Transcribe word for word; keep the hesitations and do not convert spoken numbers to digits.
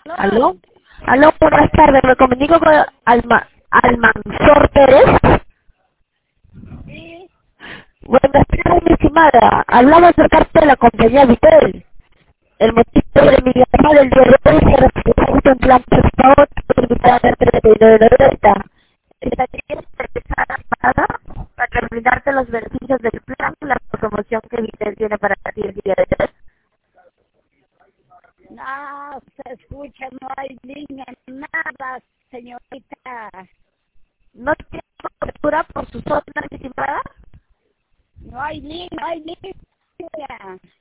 ¿Aló? Aló, buenas tardes. Me comunico con Alma, Almanzor Pérez. Sí, Buenas tardes, mi estimada. Hablamos de parte de la compañía Vitel. El motivo de mi llamada del día de hoy se representa en plan prestado limitada de treinta y nueve noventa. ¿Estarías interesada para terminarte los beneficios del plan y la promoción que Vitel tiene para ti el día de hoy? no se escucha, no hay línea, nada, señorita. ¿No tiene cobertura por su zona, mi estimada? No hay línea, no hay línea.